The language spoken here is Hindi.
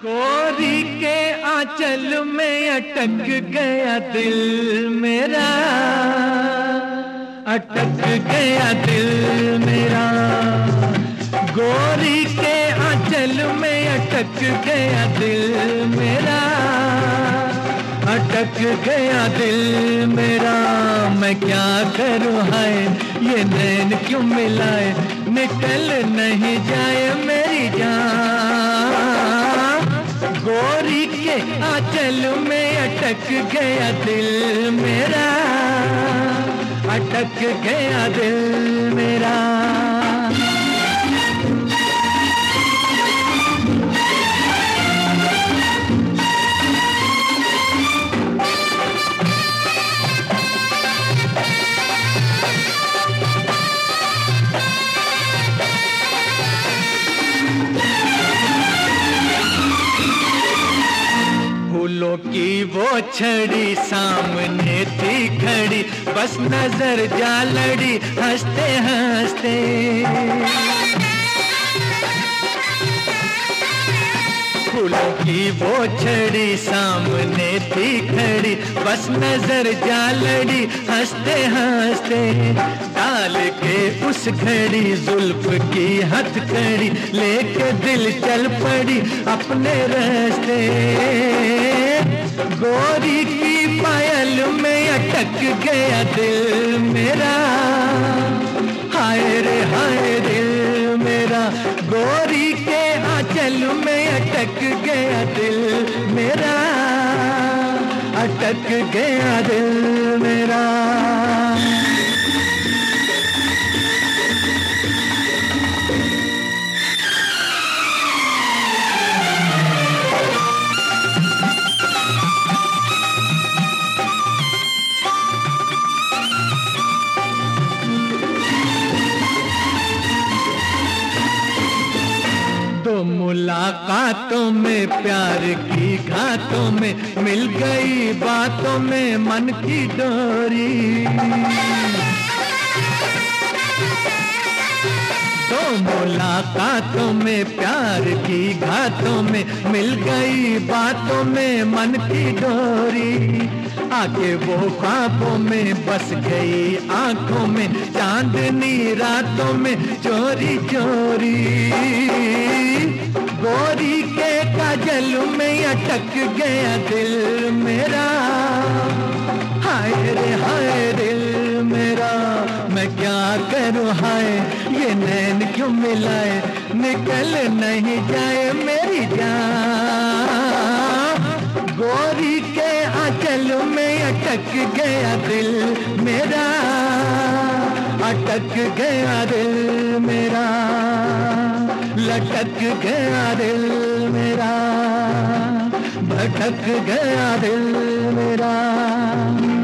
गोरी के आंचल में अटक गया दिल मेरा, अटक गया दिल मेरा। गोरी के आंचल में अटक गया दिल मेरा, अटक गया दिल मेरा। मैं क्या करूं हाय ये नैन क्यों मिलाए, निकल नहीं जाए मेरी जान। गोरी के आंचल में अटक गया दिल मेरा, अटक गया दिल मेरा। फूलों की वो छड़ी सामने थी खड़ी, बस नजर जा लड़ी हंसते हंसते। फूलों की वो छड़ी सामने थी खड़ी, बस नजर जा लड़ी हंसते हंसते। डाल के उस घड़ी जुल्फ की हथकड़ी, लेके दिल चल पड़ी अपने रास्ते। गोरी की पायल में अटक गया दिल मेरा, हाय रे हाय दिल मेरा। गोरी के आंचल में अटक गया दिल मेरा, अटक गया दिल मेरा। तो मुलाकातों में प्यार की घातों में मिल गई बातों में मन की डोरी। तो मुलाकातों में प्यार की घातों में मिल गई बातों में मन की डोरी। आके वो ख्वाबों में बस गई आंखों में, चांदनी रातों में चोरी चोरी। गोरी के काजल में अटक गया दिल मेरा, हाय रे हाय दिल मेरा। मैं क्या करूं हाय ये नैन क्यों मिलाए, निकल नहीं जाए मेरी जान। गोरी के आंचल में अटक गया दिल मेरा, अटक गया दिल मेरा। लटक गया दिल मेरा, भटक गया दिल मेरा।